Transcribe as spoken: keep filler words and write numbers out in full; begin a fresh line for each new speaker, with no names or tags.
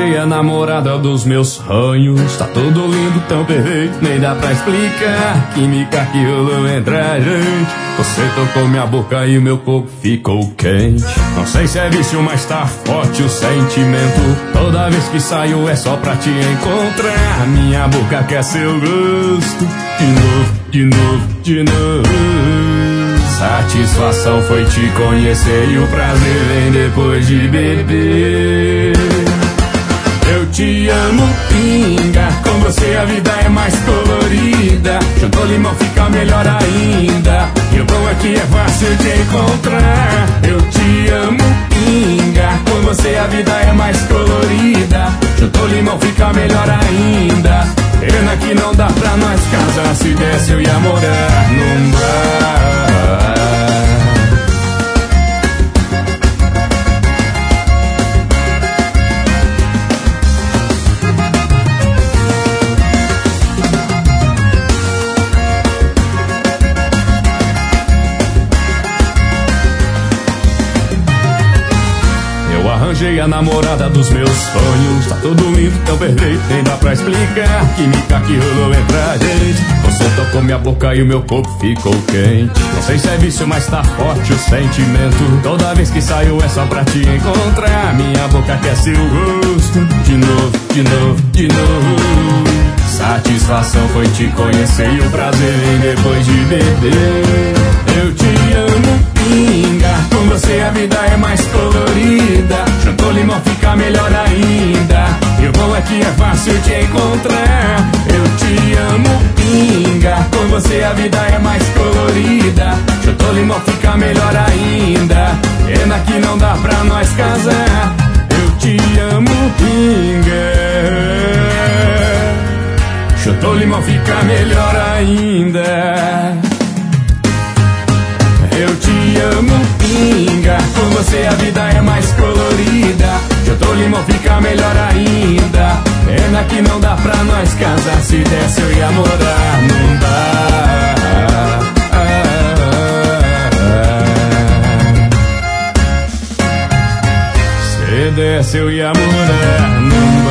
arranjei a namorada dos meus sonhos. Tá tudo lindo, tão perfeito, nem dá pra explicar. Química que rolou entre a gente. Você tocou minha boca e meu corpo ficou quente. Não sei se é vício, mas tá forte o sentimento. Toda vez que saio é só pra te encontrar. Minha boca quer seu gosto. De novo, de novo, de novo. Satisfação foi te conhecer e o prazer vem depois de beber. Eu te amo, pinga. Com você a vida é mais colorida. Juntou limão fica melhor ainda. E o bom é que é fácil de encontrar. Eu te amo, pinga. Com você a vida é mais colorida. Juntou limão fica melhor ainda. Pena que não dá pra nós casar. Se desse eu ia morar num bar. Arranjei a namorada dos meus sonhos. Tá tudo lindo, tão perfeito, nem dá pra explicar. Química que rolou entre a gente. Você tocou minha boca e o meu corpo ficou quente. Não sei se é vício, mas tá forte o sentimento. Toda vez que saio é só pra te encontrar. Minha boca quer seu rosto. De novo, de novo, de novo. Satisfação foi te conhecer e o prazer vem depois de beber. Eu te amo, pinga. Com você a vida é mais colorida. Juntou limão fica melhor ainda. E o bom é que é fácil te encontrar. Eu te amo, pinga. Com você a vida é mais colorida. Juntou limão fica melhor ainda. Pena que não dá pra nós casar. Eu te amo, pinga. Juntou limão fica melhor ainda. Eu te amo, pinga. Com você a vida é mais colorida. Juntou limão fica melhor ainda. Pena que não dá pra nós casar. Se desse eu ia morar num bar. Se desse eu ia morar num bar.